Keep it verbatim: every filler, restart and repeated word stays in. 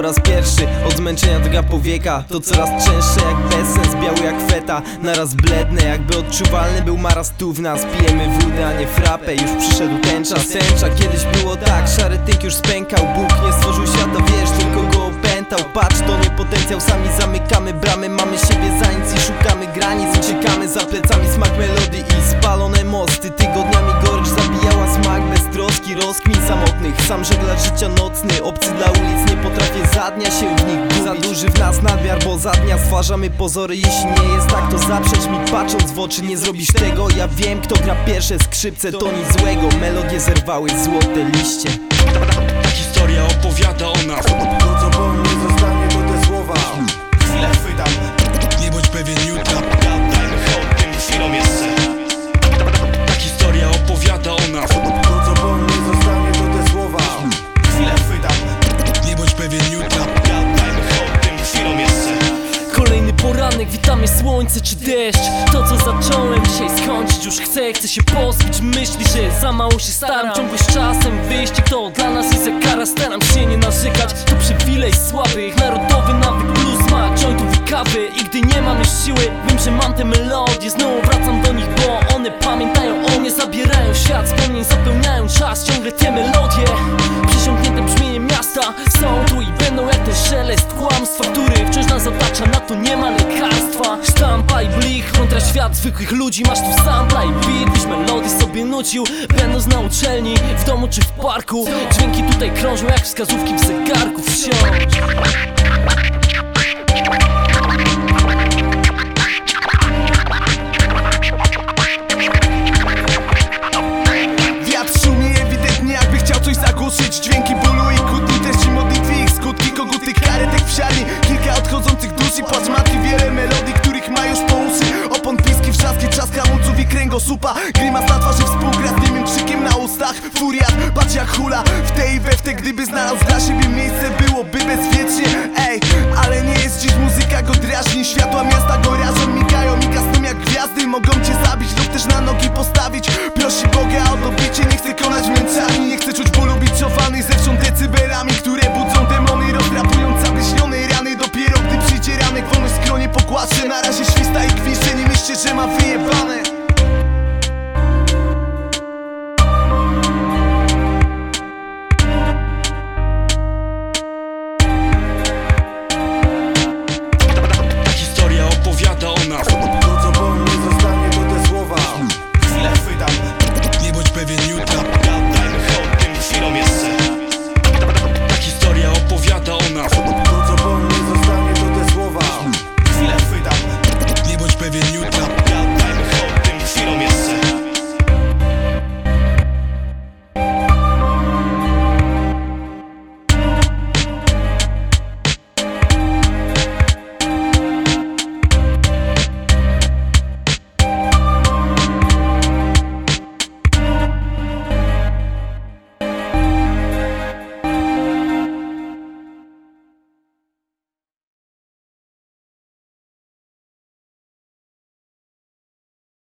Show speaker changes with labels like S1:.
S1: raz pierwszy. Od zmęczenia drga powieka, to coraz częstsze jak bezsens, biały jak feta. Naraz bledne, jakby odczuwalny był maraz tu w nas. Pijemy wódę, a nie frapę, już przyszedł ten czas. Tęcza, kiedyś było tak, szary tyk już pękał. Bóg nie stworzył świata, wiesz, tylko go opętał. Patrz, to nie potencjał, sami zamykamy bramy. Mamy siebie za nic i szukamy granic. Uciekamy za plecami, smak melodii i spalone mosty. Tygodniami gorycz zabijała smak bez troski, rozkmin samotnych. Sam żeglarz życia nocny, obcy dla ulic, nie potrafię za dnia się w nich gubić. Za duży w nas nadmiar, bo za dnia stwarzamy pozory. Jeśli nie jest tak, to zaprzecz mi patrząc w oczy. Nie zrobisz tego, ja wiem, kto gra pierwsze skrzypce. To nic złego, melodie zerwały złote liście.
S2: Ta historia opowiada o nas.
S3: To co po mnie zostanie to te słowa. Chwilę chwytam.
S2: Nie bądź pewien jutra. Dajmy hołd tym chwilom jeszcze. Ta historia opowiada o nas.
S3: To co po mnie zostanie to te słowa. Chwilę chwytam.
S2: Nie bądź pewien jutra. Dajmy hołd tym chwilom jeszcze.
S4: Kolejny poranek, witamy słońce czy deszcz. To co zacząłem dzisiaj skończyć już chcę. Chcę się pozbyć myśli, że za mało się staram. Ciągłość z czasem, wyjście to dla nas jest jak kara. Staram się nie narzekać, to przywilej słabych. Narodowy nawyk plus smak jointów i kawy. I gdy nie mam już siły, wiem, że mam te melodie. Znowu wracam do nich, bo one pamiętają o mnie. Zabierają świat, wspomnień zapełniają czas. Ciągle te melodie, przesiąknięte brzmienie miasta są tu i będą jak ten szelest kłamstwa, który wciąż nas otacza. Na to nie ma lekarstwa. Sztampa i blich, kontra świat zwykłych ludzi. Masz tu sampla i beat, byś melody sobie nucił. Będąc na uczelni, w domu czy w parku. Dźwięki tutaj krążą jak wskazówki w zegarku wsiąść.
S3: Wiatr szumi ewidentnie, jakby chciał coś zagłuszyć. Dźwięki bólu i kłótni, treści modlitwy, ich skutki. Koguty karetek w siarni, kilka odchodzących duszy. Płacz matki, wiele melodii, których ma już po uszy. Opon, piski, wrzaski, trzask hamulców i kręgosłupa. Grimas na twarzy współgra z niemym krzykiem na ustach. Furiat, patrz jak hula w tej i we w te. Gdyby znalazł dla siebie miejsce, byłoby bezwiecznie. Ej, ale nie jest dziś, muzyka go drażni. Światła miasta go rażą, migają i gasną jak gwiazdy. Mogą cię zabić lub też na nogi postawić. Prosi Boga o dobicie, nie chcę konać męczami. Nie chcę czuć bólu biczowanych zewsząd decybelami, które